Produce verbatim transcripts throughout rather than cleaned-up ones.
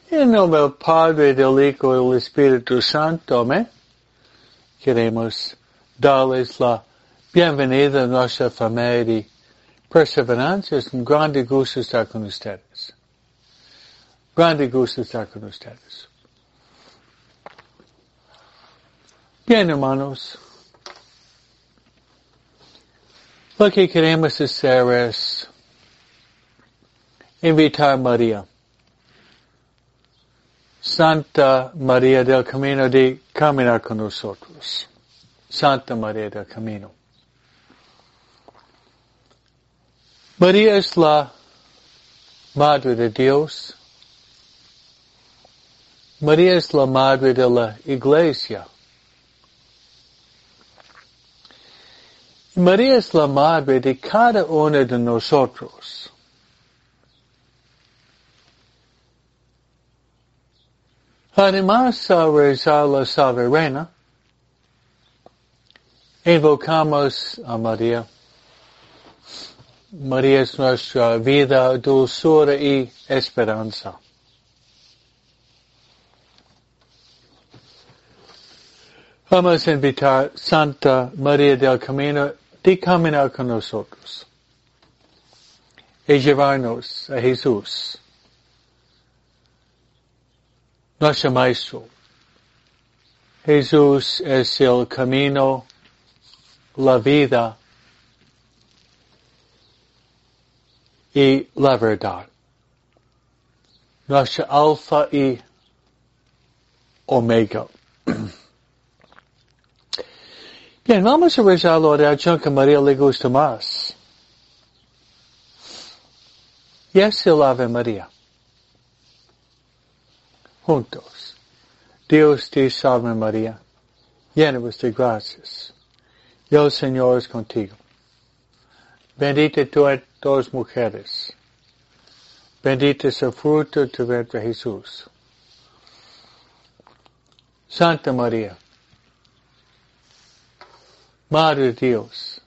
En nombre del Padre, del Hijo y del Espíritu Santo, amén. Queremos darles la bienvenida a nuestra familia de perseverancia. Es un grande gusto estar con ustedes. Grande gusto estar con ustedes. Bien, hermanos. Lo que queremos hacer es invitar a María, Santa María del Camino, de caminar con nosotros. Santa María del Camino. María es la Madre de Dios. María es la Madre de la Iglesia. María es la Madre de cada uno de nosotros. Además, al rezar la Salve Reina, invocamos a María. María es nuestra vida, dulzura y esperanza. Vamos a invitar Santa María del Camino de caminar con nosotros y llevarnos a Jesús, nuestro Maestro. Jesús es el camino, la vida y la verdad. Nuestra Alfa y Omega. Bien, vamos a rezar la oración que a María le gusta más. Y es el Ave María. Juntos. Dios te salve María, llena de gracias. Y el Señor es contigo. Bendita tú entre todas mujeres. Bendito es el fruto de tu vientre Jesús. Santa María, Madre de Dios,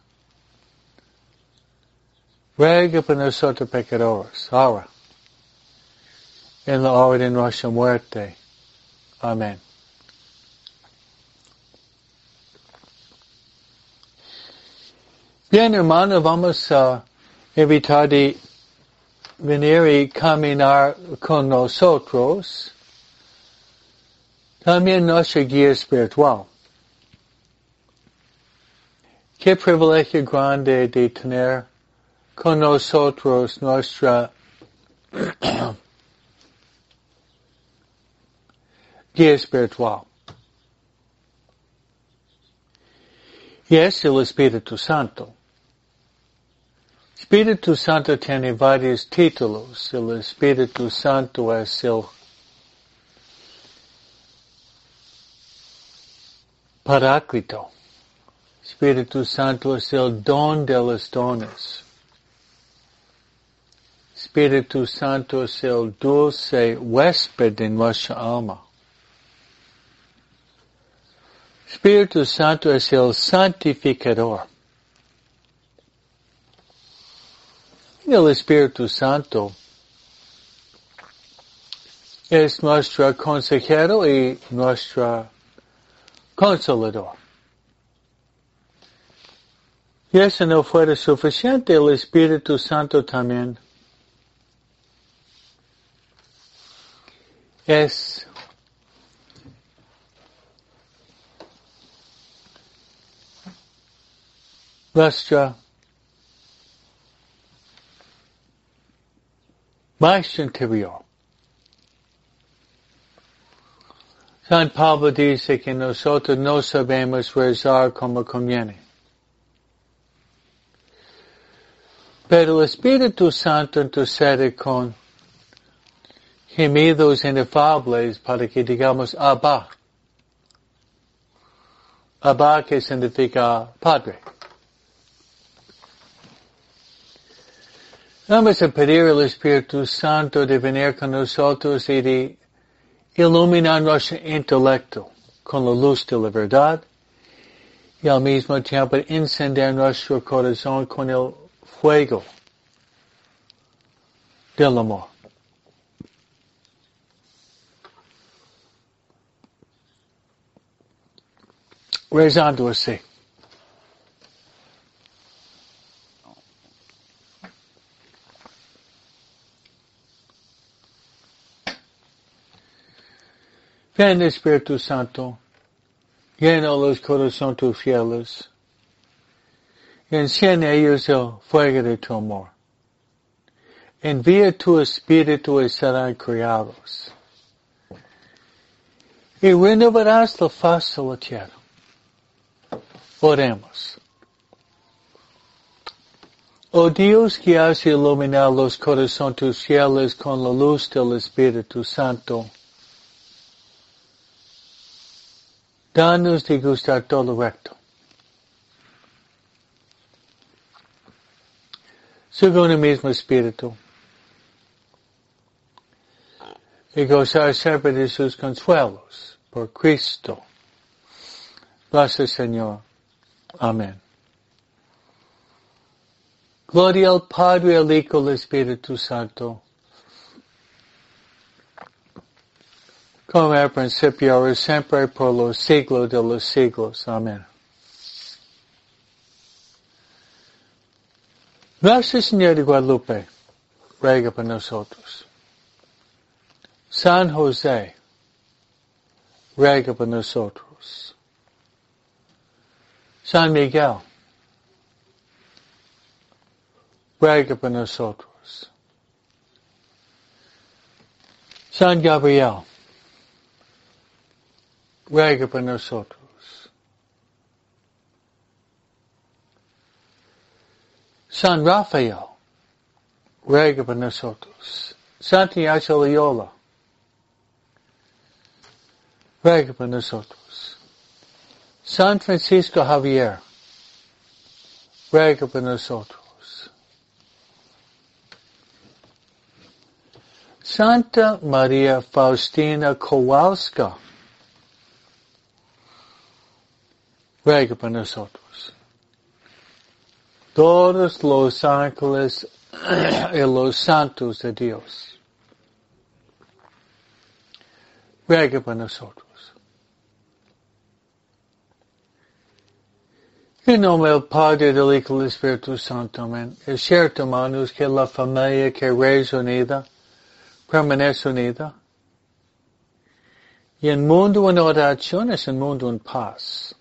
ruega por nosotros pecadores, ahora, en la hora de nuestra muerte. Amén. Bien, hermano, vamos a evitar de venir y caminar con nosotros. También nuestra guía espiritual. Qué privilegio grande de tener con nosotros nuestra guía espiritual. Y es el Espíritu Santo. Espíritu Santo tiene varios títulos. El Espíritu Santo es el Paráclito. Espíritu Santo es el don de los dones. Espíritu Santo es el dulce huésped de nuestra alma. Espíritu Santo es el santificador. El Espíritu Santo es nuestro consejero y nuestro consolador. Y eso no fuera suficiente, el Espíritu Santo también es nuestra maestro interior. San Pablo dice que nosotros no sabemos rezar como conviene. Pero el Espíritu Santo intercede con gemidos inefables para que digamos Abba. Abba que significa Padre. Vamos a pedir al Espíritu Santo de venir con nosotros y de iluminar nuestro intelecto con la luz de la verdad y al mismo tiempo encender nuestro corazón con el fuego del amor. rezando así. Ven Espíritu Santo, llena los corazones tus fieles, y enciende a ellos el fuego de tu amor. Envía tu Espíritu y serán criados. Y renovarás la faz de la tierra. Oremos. Oh Dios que has iluminado los corazones tus fieles con la luz del Espíritu Santo, danos de gustar todo recto. Según el mismo Espíritu, y gozar siempre de sus consuelos, por Cristo. Gracias, Señor. Amén. Gloria al Padre, al Hijo, al Espíritu Santo, como era al principio, ahora y siempre, por los siglos de los siglos. Amén. Nuestra Señora de Guadalupe, ruega por nosotros. San José, ruega por nosotros. San Miguel, ruega por nosotros. San Gabriel, ruega por nosotros. San Rafael, ruega por nosotros. Santa Ignacio Loyola, ruega por nosotros. San Francisco Javier, ruega por nosotros. Santa María Faustina Kowalska, ruega por nosotros. Todos los ángeles y los santos de Dios, ruega por nosotros. En nombre del Padre, del Hijo y del Espíritu Santo, amén. Es cierto, hermanos, que la familia que reza unida, permanece unida. Y el mundo en oración es un mundo en paz.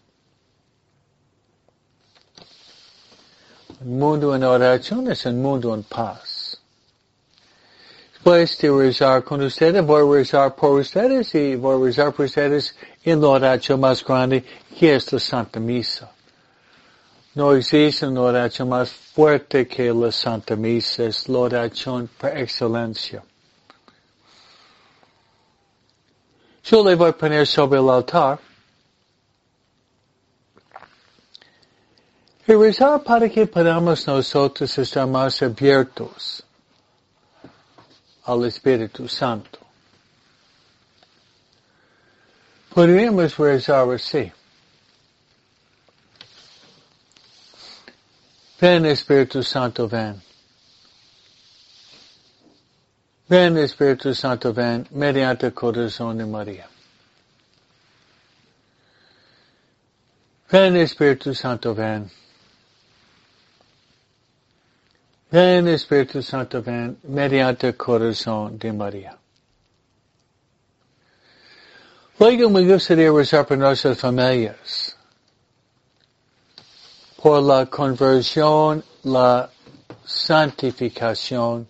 El mundo en oración es un mundo en paz. Después de rezar con ustedes, voy a rezar por ustedes y voy a rezar por ustedes en la oración más grande, que es la Santa Misa. No existe una oración más fuerte que la Santa Misa, es la oración por excelencia. Yo le voy a poner sobre el altar y rezar para que podamos nosotros estar más abiertos al Espíritu Santo. Podríamos rezar así. Ven Espíritu Santo, ven. Ven Espíritu Santo, ven, mediante el corazón de María. Ven Espíritu Santo, ven. Ven Espíritu Santo, ven, mediante el corazón de María. Luego me gustaría rezar por nuestras familias, por la conversión, la santificación,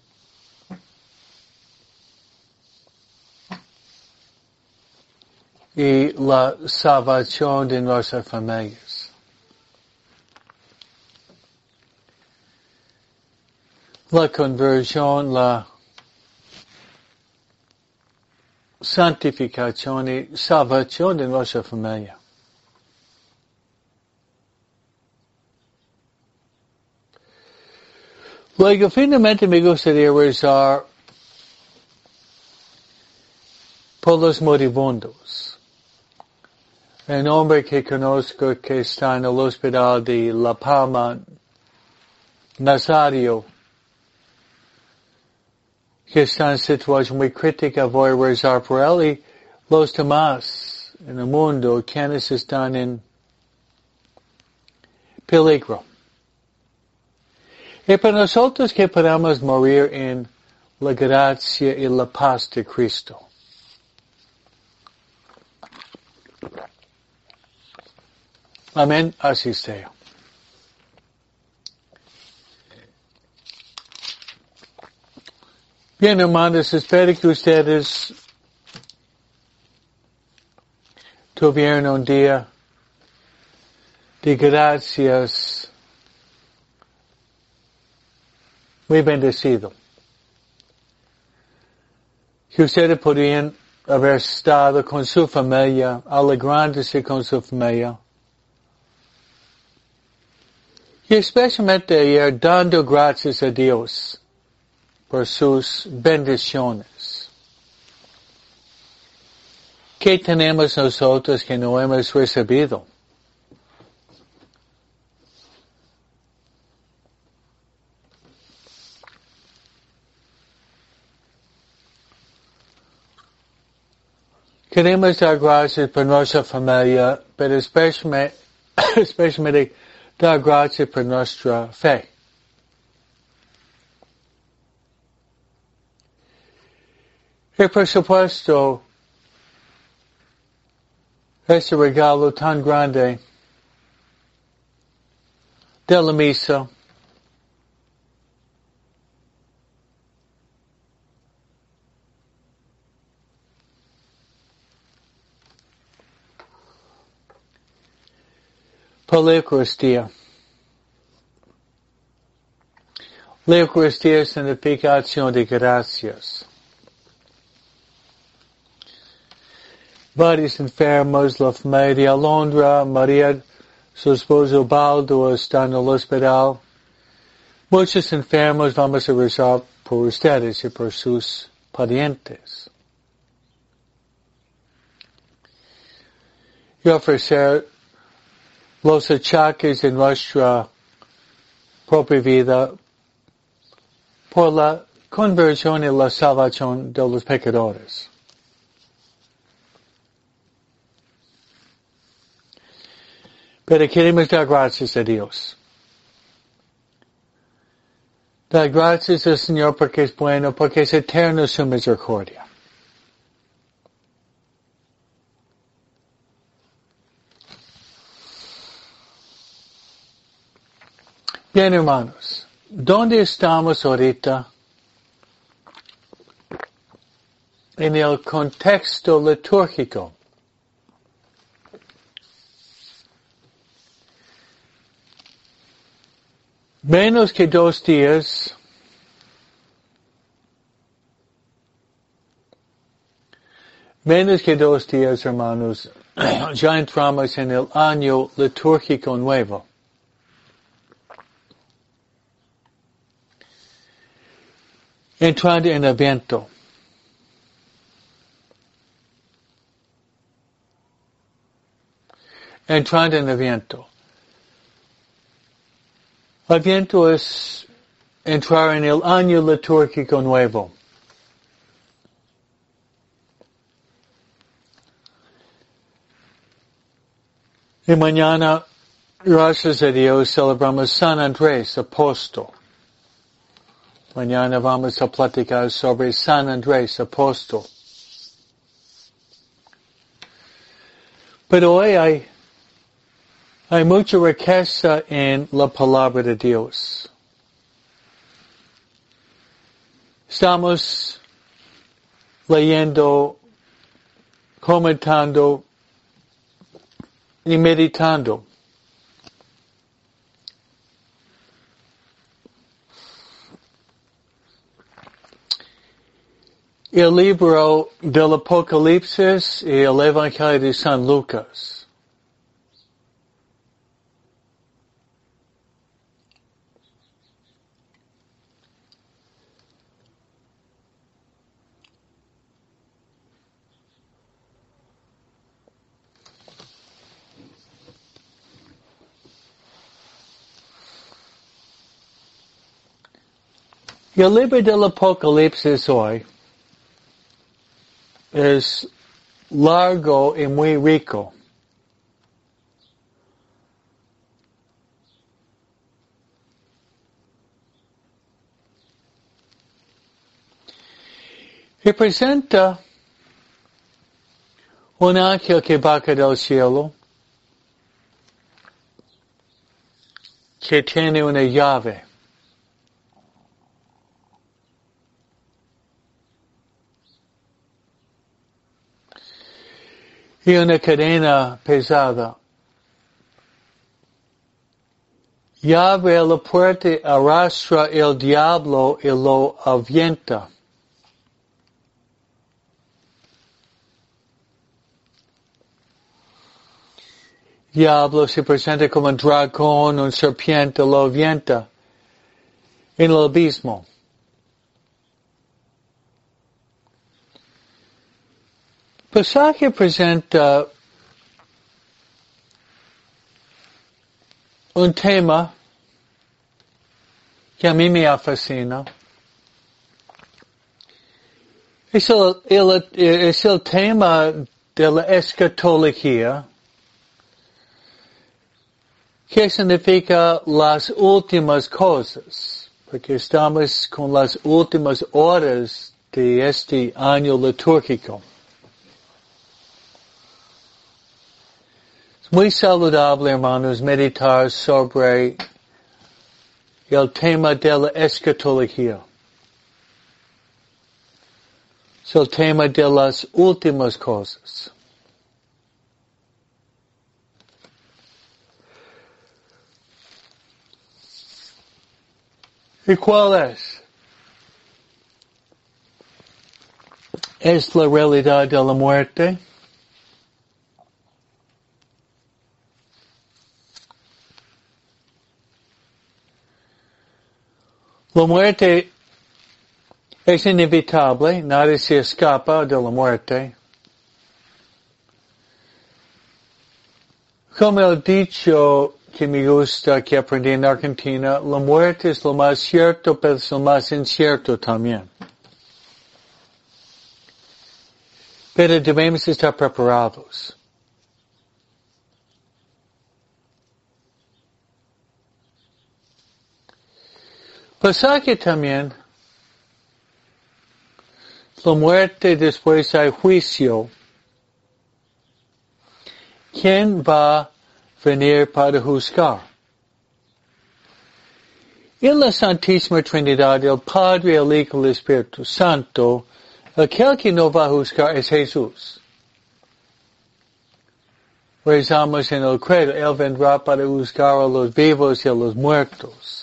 y la salvación de nuestras familias. La conversión, la santificación y salvación de nuestra familia. Luego, finalmente me gustaría rezar por los moribundos. Un hombre que conozco que está en el hospital de La Palma, Nazario, que está en situación muy crítica, voy a rezar por él y los demás en el mundo, quienes están en peligro. Y para nosotros que podamos morir en la gracia y la paz de Cristo. Amén, así sea. Bien, hermanos, espero que ustedes tuvieron un día de gracias muy bendecido. Que ustedes podrían haber estado con su familia, alegrándose con su familia. Y especialmente ayer dando gracias a Dios por sus bendiciones. ¿Qué tenemos nosotros que no hemos recibido? Queremos dar gracias por nuestra familia, pero especialmente, especialmente dar gracias por nuestra fe. Y por supuesto, ese regalo tan grande de la misa, por la Eucaristía. La Eucaristía significa acción de gracias. Varios enfermos, la familia de Alondra, María, su esposo Baldo están en el hospital. Muchos enfermos vamos a rezar por ustedes y por sus parientes. Y ofrecer los achaques de nuestra propia vida por la conversión y la salvación de los pecadores. Pero queremos dar gracias a Dios. Dar gracias al Señor porque es bueno, porque es eterno su misericordia. Bien, hermanos, ¿dónde estamos ahorita? En el contexto litúrgico. Menos que dos días, menos que dos días, hermanos, ya entramos en el año litúrgico nuevo. Entrando en Adviento. Entrando en Adviento. Adviento es entrar en el año litúrgico nuevo. Y mañana, gracias a Dios, celebramos San Andrés, apóstol. Mañana vamos a platicar sobre San Andrés, apóstol. Pero hoy hay Hay mucha riqueza en la palabra de Dios. Estamos leyendo, comentando y meditando. El libro del Apocalipsis y el Evangelio de San Lucas. Y el libro del Apocalipsis hoy es largo y muy rico. representa un ángel que baja del cielo, que tiene una llave. Y una cadena pesada. Y abre la puerta, arrastra el diablo y lo avienta. Diablo se presenta como un dragón, un serpiente, lo avienta en el abismo. El pasaje presenta un tema que a mí me fascina. Es el, el, es el tema de la escatología, que significa las últimas cosas, porque estamos con las últimas horas de este año litúrgico. Muy saludable, hermanos, meditar sobre el tema de la escatología. Es el tema de las últimas cosas. ¿Y cuál es? Es la realidad de la muerte. La muerte es inevitable, nadie se escapa de la muerte. Como el dicho que me gusta, que aprendí en Argentina, la muerte es lo más cierto, pero es lo más incierto también. Pero debemos estar preparados. Pasaje también, la muerte después hay juicio. ¿Quién va a venir para juzgar? En la Santísima Trinidad, el Padre, el Hijo y el Espíritu Santo, aquel que no va a juzgar es Jesús. Rezamos en el credo, Él vendrá para juzgar a los vivos y a los muertos.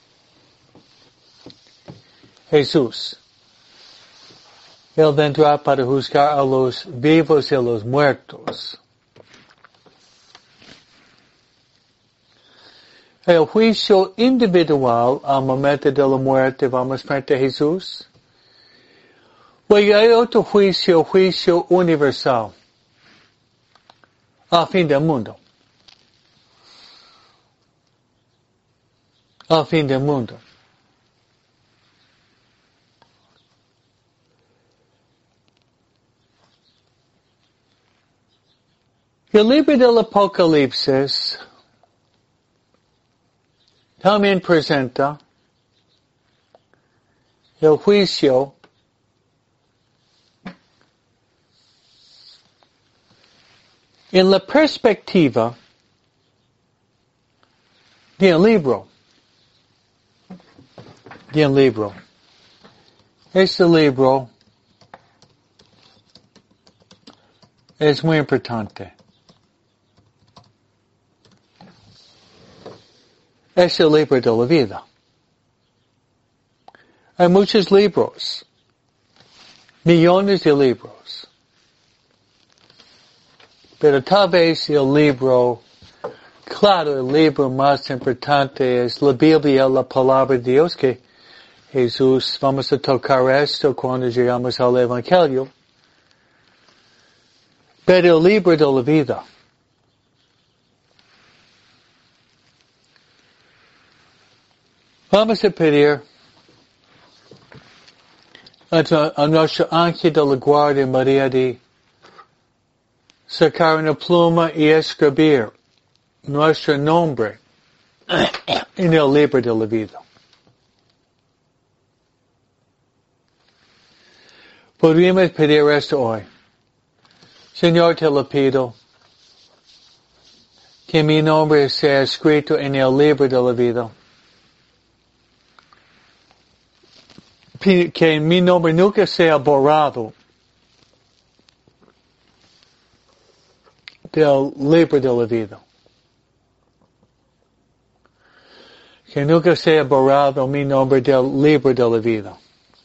Jesús. Él vendrá para juzgar a los vivos y a los muertos. El juicio individual al momento de la muerte, vamos frente a Jesús. Luego hay otro juicio, juicio universal. Al fin del mundo. Al fin del mundo. El libro del Apocalipsis también presenta el juicio en la perspectiva del libro. Del libro. Este libro es muy importante. Es el libro de la vida. Hay muchos libros, millones de libros, pero tal vez el libro, claro, el libro más importante es la Biblia, la palabra de Dios, que Jesús, vamos a tocar esto cuando llegamos al Evangelio, pero el libro de la vida. Vamos a pedir a, a nuestro ángel de la guardia María de sacar una pluma y escribir nuestro nombre en el libro de la vida. Podríamos pedir esto hoy. Señor, te lo pido, que mi nombre sea escrito en el libro de la vida. Que mi nombre nunca sea borrado del libro de la vida. Que nunca sea borrado mi nombre del libro de la vida.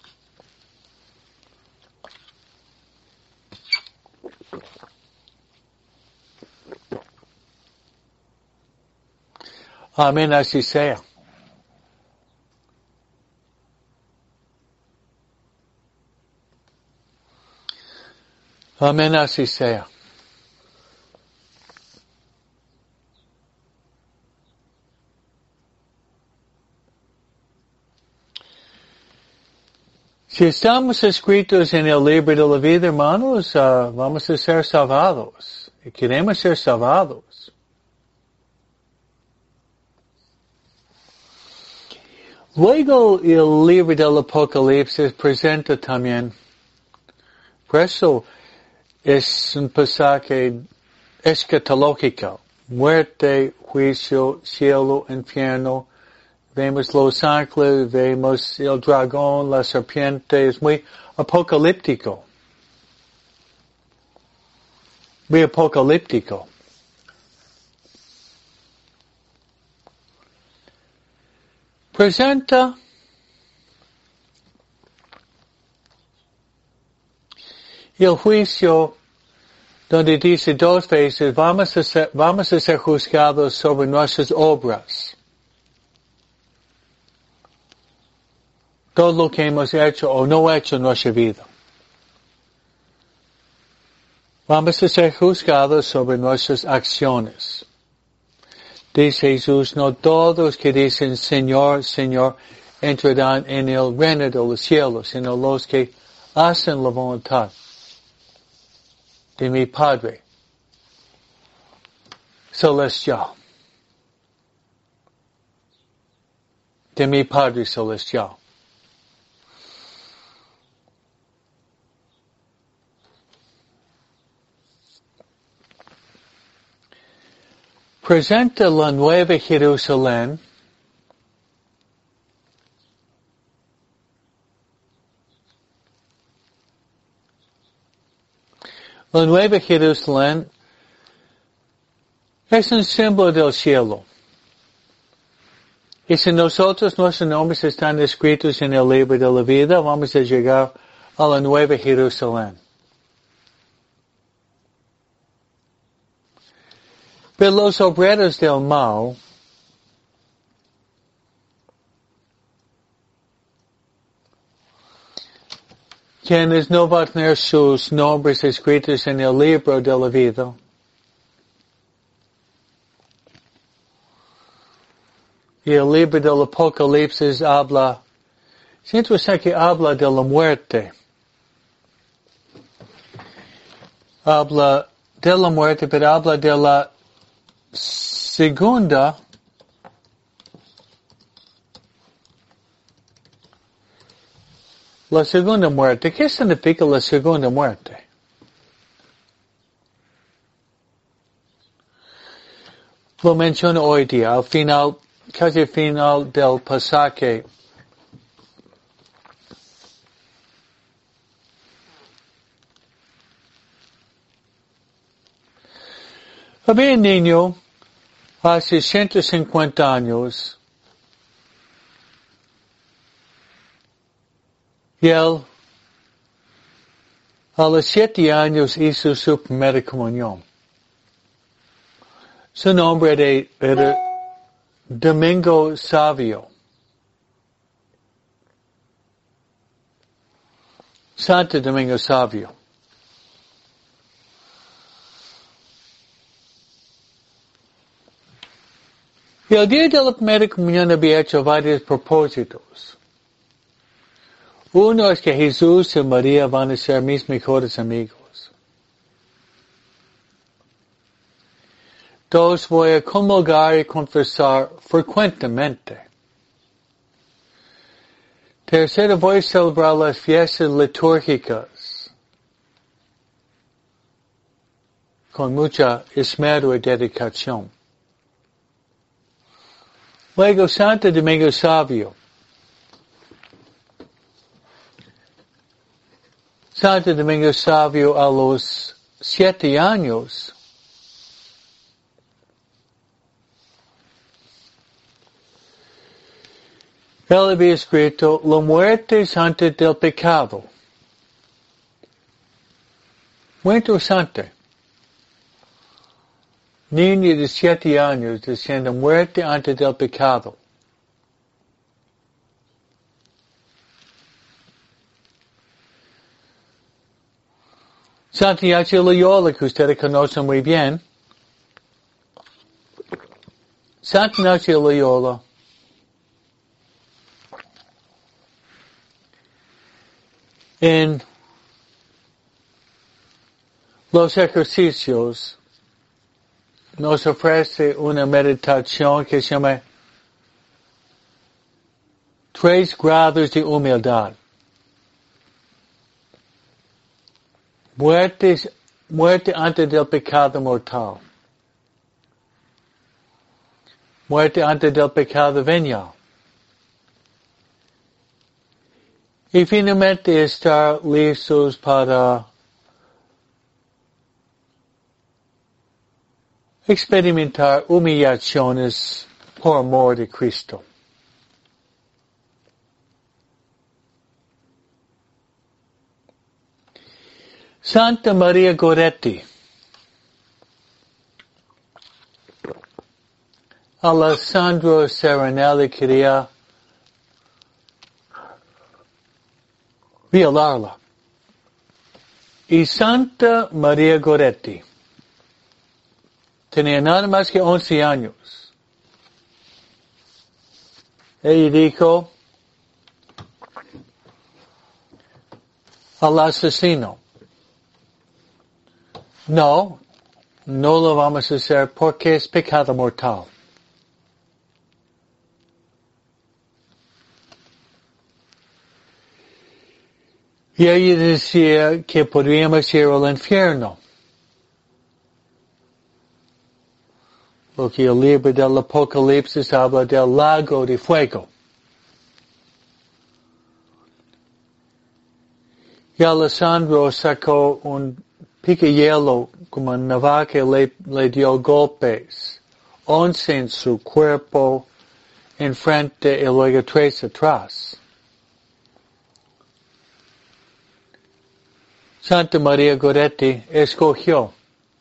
Amén, así sea. Amén, así sea. Si estamos escritos en el libro de la vida, hermanos, uh, vamos a ser salvados. Y queremos ser salvados. Luego, el libro del Apocalipsis presenta también, por eso es un pasaje escatológico. Muerte, juicio, cielo, infierno. Vemos los ángeles, vemos el dragón, la serpiente, es muy apocalíptico. Muy apocalíptico. Presenta el juicio donde dice dos veces, vamos a ser, vamos a ser juzgados sobre nuestras obras. Todo lo que hemos hecho o no hecho en nuestra vida. Vamos a ser juzgados sobre nuestras acciones. Dice Jesús, no todos que dicen Señor, Señor, entrarán en el reino de los cielos, sino los que hacen la voluntad de mi Padre celestial. De mi Padre celestial. Presenta la Nueva Jerusalén La Nueva Jerusalén es un símbolo del cielo. Y si nosotros, nuestros nombres están escritos en el libro de la vida, vamos a llegar a la Nueva Jerusalén. Pero los obreros del mal quienes no van a tener sus nombres escritos en el libro de la vida, y el libro del Apocalipsis habla, siento que habla de la muerte. Habla de la muerte, pero habla de la segunda la segunda muerte. ¿Qué significa la segunda muerte? Lo menciono hoy día, al final, casi al final del pasaje. Había un niño hace ciento cincuenta años y él a los siete años hizo su primera comunión. Su nombre era, era Domingo Savio. Santo Domingo Savio. Y el día de la primera comunión había hecho varios propósitos. Uno es que Jesús y María van a ser mis mejores amigos. Dos, voy a comulgar y confesar frecuentemente. Tercero, voy a celebrar las fiestas litúrgicas con mucha esmero y dedicación. Luego, Santo Domingo Sabio. Santo Domingo Sabio a los siete años él había escrito la muerte es antes del pecado. Muy interesante. Niño de siete años diciendo muerte antes del pecado. Santo Ignacio de Loyola, que ustedes conocen muy bien. Santo Ignacio de Loyola en los ejercicios nos ofrece una meditación que se llama Tres grados de humildad. Muerte, muerte antes del pecado mortal. Muerte antes del pecado venial. Y finalmente estar listos para experimentar humillaciones por amor de Cristo. Santa Maria Goretti. Alessandro Serenelli quería violarla. Y Santa Maria Goretti tenía nada más que once años. Ella dijo al asesino, no, no lo vamos a hacer porque es pecado mortal. Y ella decía que podríamos ir al infierno. Porque el libro del Apocalipsis habla del lago de fuego. Y Alessandro sacó un picahielo como una navaja y le, le dio golpes. Once en su cuerpo, enfrente y luego tres atrás. Santa Maria Goretti escogió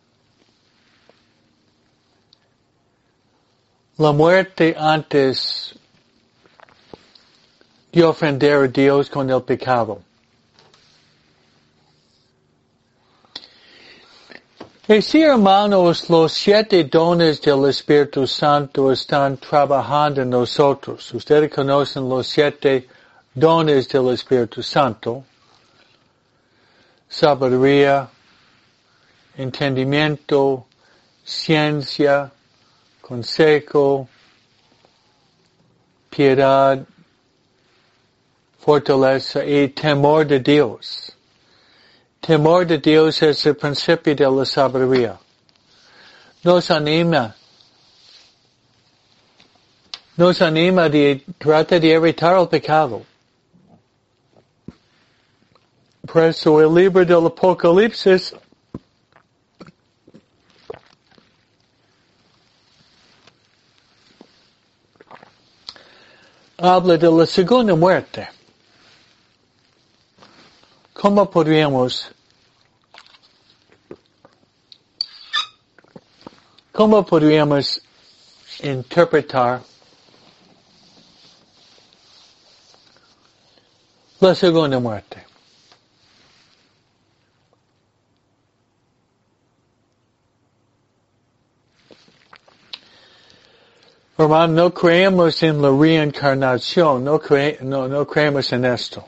la muerte antes de ofender a Dios con el pecado. Y si, hermanos, los siete dones del Espíritu Santo están trabajando en nosotros, ustedes conocen los siete dones del Espíritu Santo, sabiduría, entendimiento, ciencia, consejo, piedad, fortaleza y temor de Dios. Temor de Dios es el principio de la sabiduría. Nos anima, nos anima de tratar de evitar el pecado. Por eso el libro del Apocalipsis habla de la segunda muerte. ¿Cómo podríamos, cómo podríamos interpretar la segunda muerte? Hermano, no creemos en la reencarnación, no, cre no, no creemos en esto.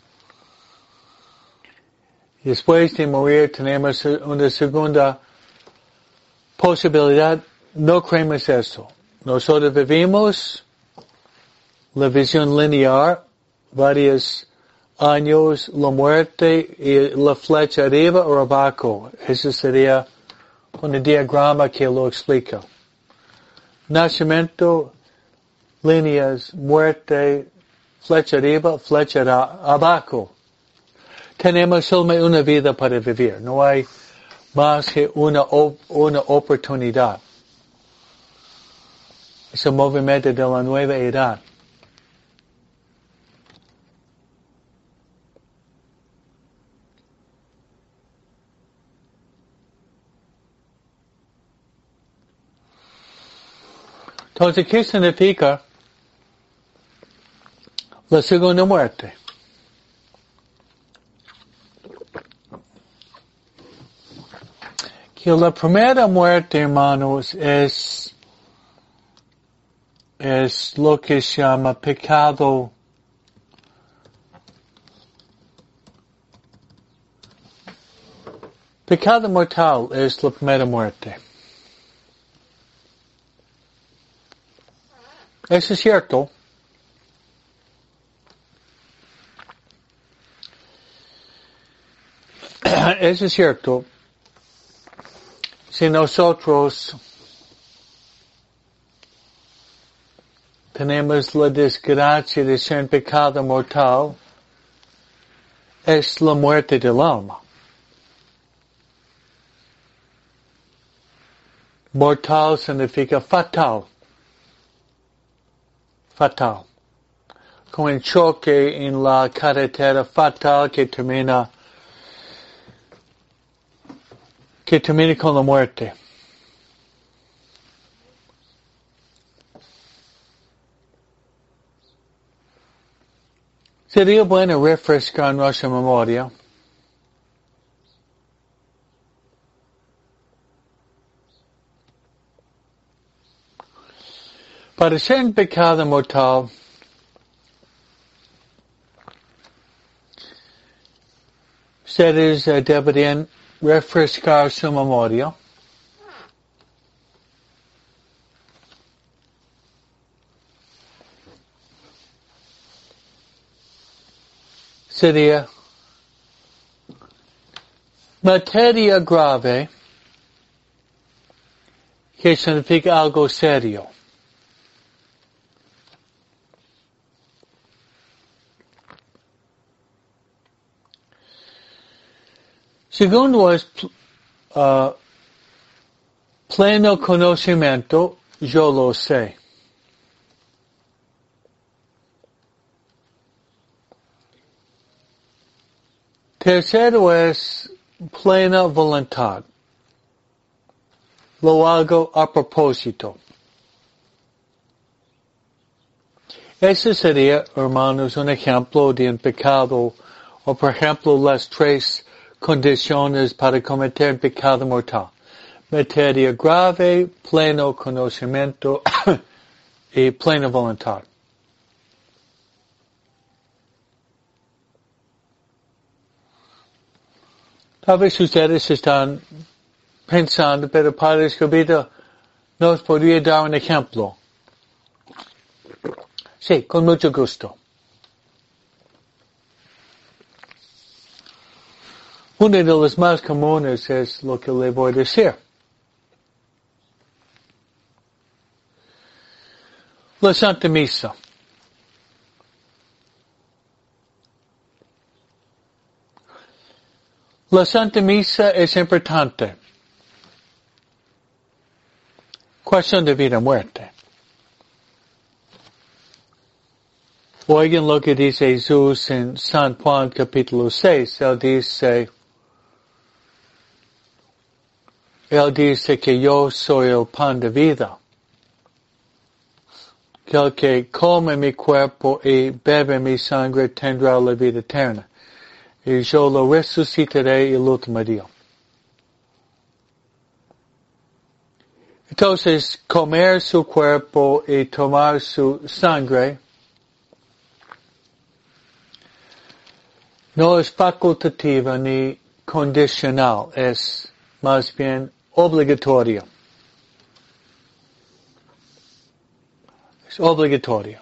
Después de morir tenemos una segunda posibilidad, no creemos eso. Nosotros vivimos la visión lineal, varios años, la muerte y la flecha arriba o abajo. Esa sería un diagrama que lo explica. Nacimiento, líneas, muerte, flecha arriba, flecha abajo. Tenemos solamente una vida para vivir. No hay más que una, una oportunidad. Es el movimiento de la nueva edad. Entonces, ¿qué significa la segunda muerte? Que la primera muerte, hermanos, es, es lo que se llama pecado. Pecado mortal es la primera muerte. Eso es cierto. Eso es cierto. Si nosotros tenemos la desgracia de ser en pecado mortal, es la muerte del alma. Mortal significa fatal. Fatal. Como un choque en la carretera fatal que termina, que termina con la muerte. Sería bueno refrescar nuestra memoria. Para ser en pecado mortal, ustedes uh, deberían refrescar su memoria. Sería materia grave, que significa algo serio. Segundo es uh, pleno conocimiento, yo lo sé. Tercero es plena voluntad. Lo hago a propósito. Ese sería, hermanos, un ejemplo de un pecado, o por ejemplo las tres condiciones para cometer un pecado mortal. Materia grave, pleno conocimiento y plena voluntad. Tal vez ustedes están pensando, pero Padre Escobedo nos podría dar un ejemplo. Sí, con mucho gusto. Uno de los más comunes es lo que le voy a decir. La Santa Misa. La Santa Misa es importante. Cuestión de vida o muerte. Oigan lo que dice Jesús en San Juan capítulo seis. Él dice, Él dice que yo soy el pan de vida. Que el que come mi cuerpo y bebe mi sangre tendrá la vida eterna. Y yo lo resucitaré el último día. Entonces, comer su cuerpo y tomar su sangre no es facultativa ni condicional, es más bien obligatoria. Es obligatoria.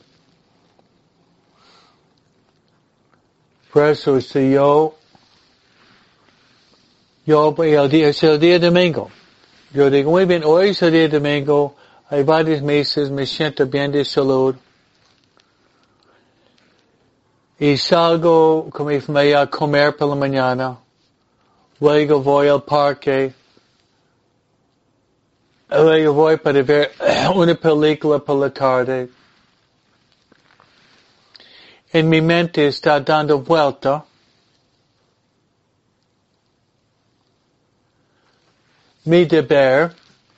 Por eso, si yo, yo, el día, es el día domingo, Yo digo, muy bien, hoy es el día domingo, hay varios meses, me siento bien de salud. Y salgo con mi familia a comer por la mañana. Luego voy al parque. Luego voy para ver una película por la tarde. En mi mente está dando vuelta. Mi deber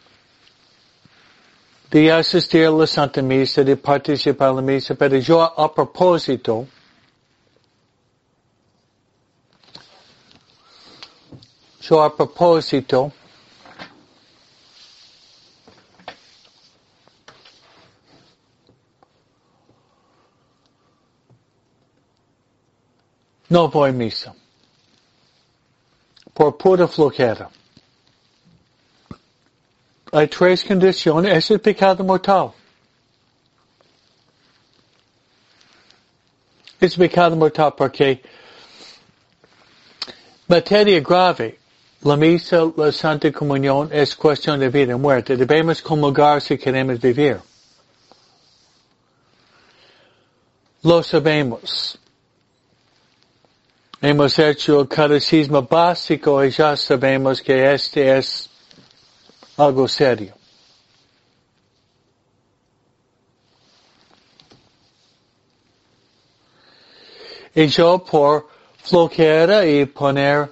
de asistir a la Santa Misa, de participar en la misa, pero yo a propósito, yo a propósito, no voy a misa, por pura flojera. Hay tres condiciones, es el pecado mortal. Es pecado mortal porque materia grave, la misa, la Santa Comunión es cuestión de vida y muerte. Debemos comulgar si queremos vivir. Lo sabemos. Hemos hecho el catecismo básico y ya sabemos que este es algo serio. Y yo por flojera y poner,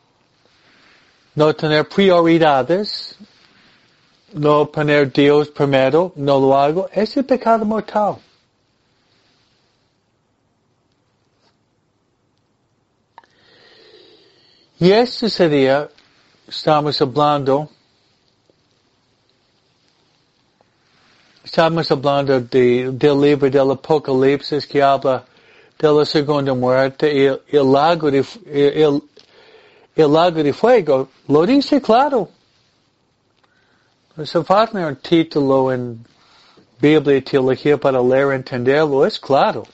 no tener prioridades, no poner Dios primero, no lo hago, es el pecado mortal. Y este sería, estamos hablando, estamos hablando de, del libro del Apocalipsis que habla de la segunda muerte y el, el lago de, el, el lago de fuego, lo dice claro. Hace falta un título en Biblia y teología para leer y entenderlo, es claro.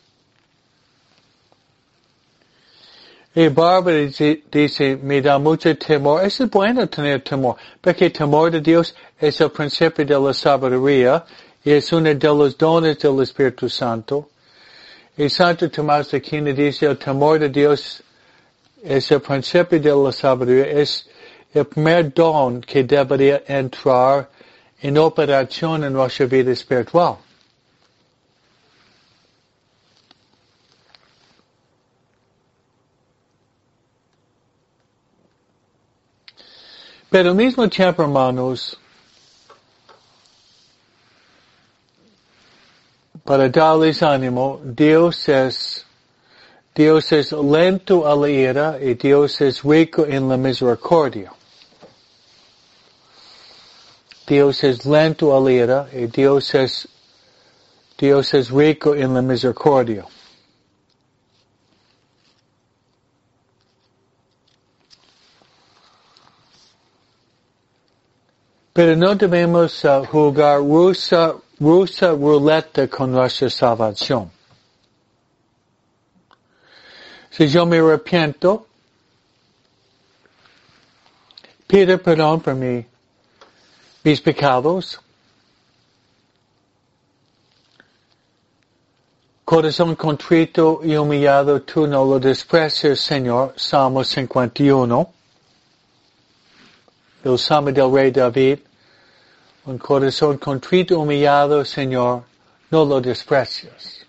Y Bárbara dice, dice, me da mucho temor. Es bueno tener temor, porque el temor de Dios es el principio de la sabiduría y es uno de los dones del Espíritu Santo. Y Santo Tomás de Aquino dice, el temor de Dios es el principio de la sabiduría, es el primer don que debería entrar en operación en nuestra vida espiritual. Pero al mismo tiempo, hermanos, para darles ánimo, Dios es, Dios es lento a la ira y Dios es rico en la misericordia. Dios es lento a la ira y Dios es, Dios es rico en la misericordia. Pero no debemos uh, jugar rusa, rusa ruleta con nuestra salvación. Si yo me arrepiento, pido perdón por mi, mis pecados, corazón contrito y humillado, tú no lo desprecias, Señor, Salmo cincuenta y uno. El Salmo del Rey David, un corazón contrito y humillado, Señor, no lo desprecias.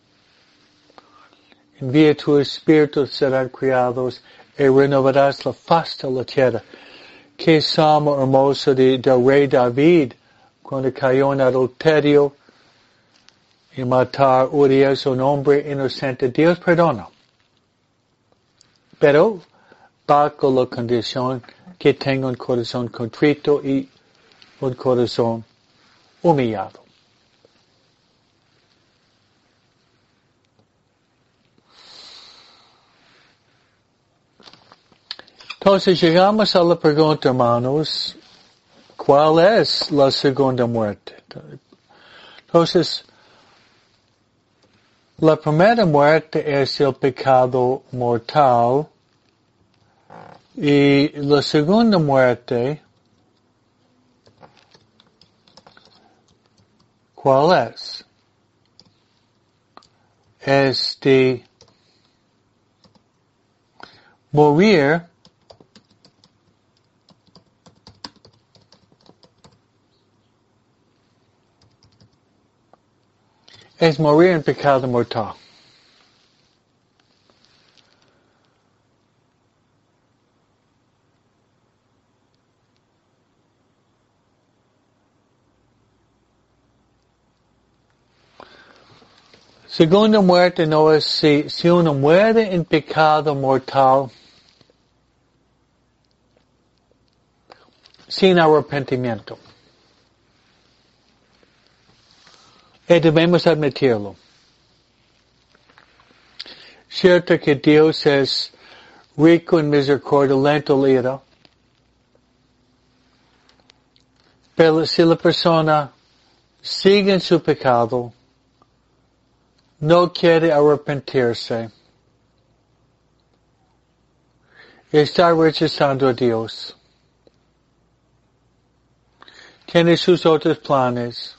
Envía tu Espíritu, serán criados, y renovarás la faz de la tierra. Qué salmo hermoso de, del Rey David, cuando cayó en adulterio y matar Urias, un hombre inocente. Dios perdona. Pero, bajo la condición que tenga un corazón contrito y un corazón humillado. Entonces llegamos a la pregunta, hermanos, ¿cuál es la segunda muerte? Entonces, la primera muerte es el pecado mortal y la segunda muerte ¿Cuál es? Es de morir es morir en pecado mortal. Segunda muerte no es si, si uno muere en pecado mortal sin arrepentimiento. Y debemos admitirlo. Cierto que Dios es rico en misericordia, lento en ira. Pero si la persona sigue en su pecado, no quiere arrepentirse, está rechazando a Dios, tiene sus otros planes,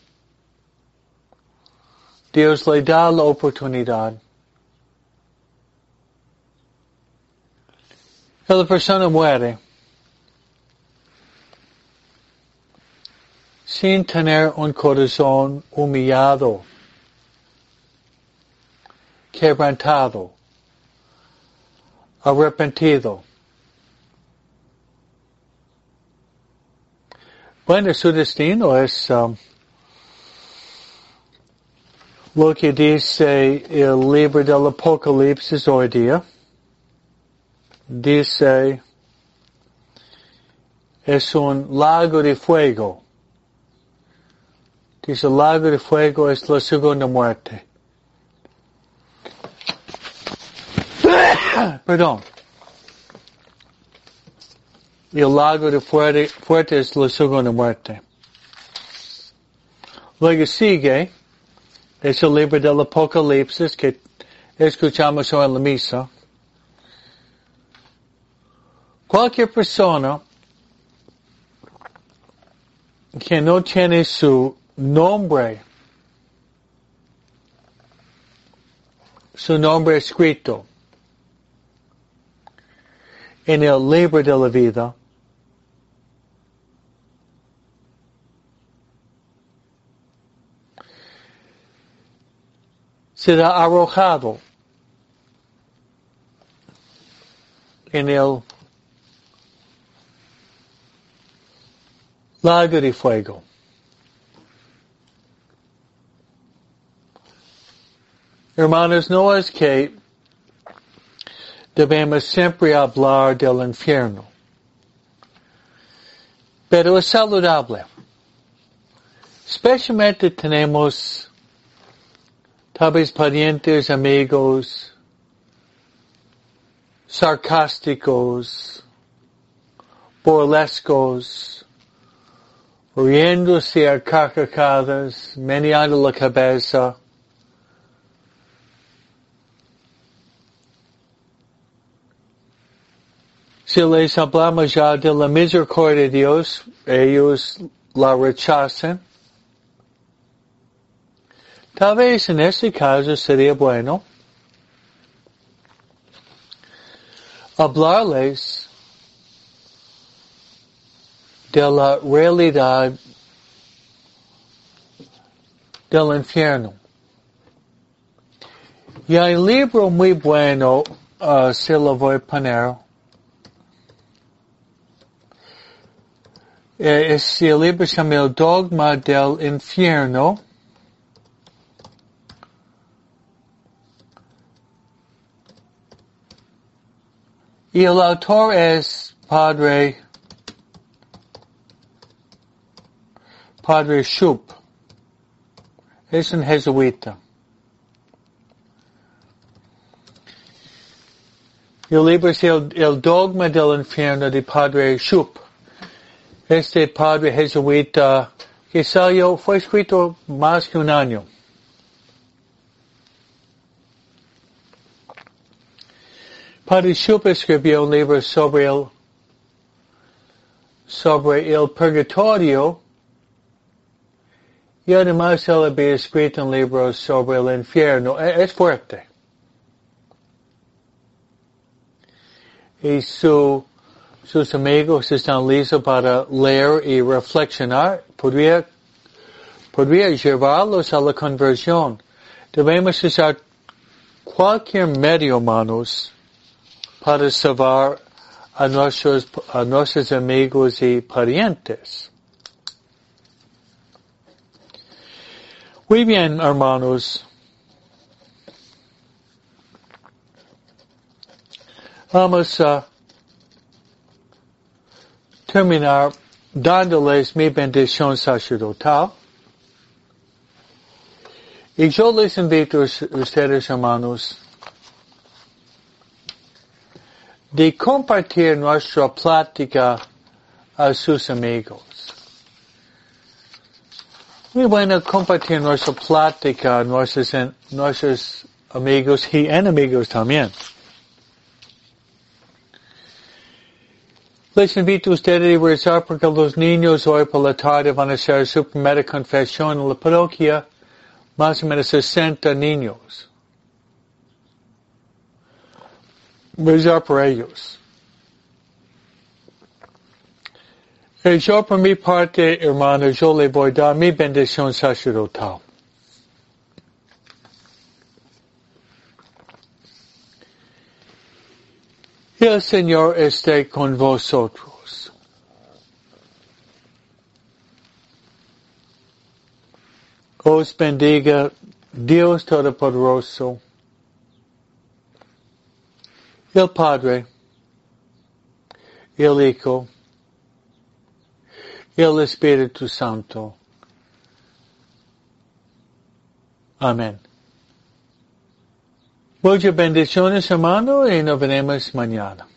Dios le da la oportunidad. Y la persona muere sin tener un corazón humillado, quebrantado, arrepentido. Bueno, su destino es um, lo que dice el libro del Apocalipsis hoy día. Dice, es un lago de fuego. Dice, el lago de fuego es la segunda muerte. Perdón. Y el lago de fuerte, fuerte es la segunda muerte. Luego sigue, es el libro del Apocalipsis que escuchamos hoy en la misa. Cualquier persona que no tiene su nombre, su nombre escrito en el libro de la vida, será arrojado en el lago de fuego. Hermanos, no es que debemos siempre hablar del infierno, pero es saludable. Especialmente tenemos tal vez parientes, amigos, sarcásticos, burlescos, riéndose a carcajadas, meneando la cabeza. Si les hablamos ya de la misericordia de Dios, ellos la rechazan. Tal vez en este caso sería bueno hablarles de la realidad del infierno. Y hay un libro muy bueno, uh, se lo voy a poner. Eh, es el libro se llama El Dogma del Infierno. Y el autor es Padre, Padre Schupp. Es un jesuita. El libro es el, el Dogma del Infierno de Padre Schupp. Este padre jesuita que salió, fue escrito más que un año. Padre Schupp escribió un libro sobre el, sobre el purgatorio Y además él había escrito un libro sobre el infierno. Es fuerte. Y su, sus amigos están listos para leer y reflexionar. Podría, podría llevarlos a la conversión. Debemos usar cualquier medio, hermanos, para salvar a nuestros, a nuestros amigos y parientes. Muy bien, hermanos. Vamos a terminar dándoles mi bendición sacerdotal. Y yo les invito a ustedes, hermanos, de compartir nuestra plática a sus amigos. Muy bueno compartir nuestra plática a nuestros, nuestros amigos y enemigos también. Les invito a ustedes a rezar porque los niños hoy por la tarde van a hacer su primera confesión en la parroquia, más o menos sesenta niños. Rezar por ellos. Y yo por mi parte, hermano, yo le voy a dar mi bendición sacerdotal. El Señor esté con vosotros. Os bendiga Dios Todopoderoso, el Padre, el Hijo, el Espíritu Santo. Amén. Muchas bendiciones, hermano, y nos veremos mañana.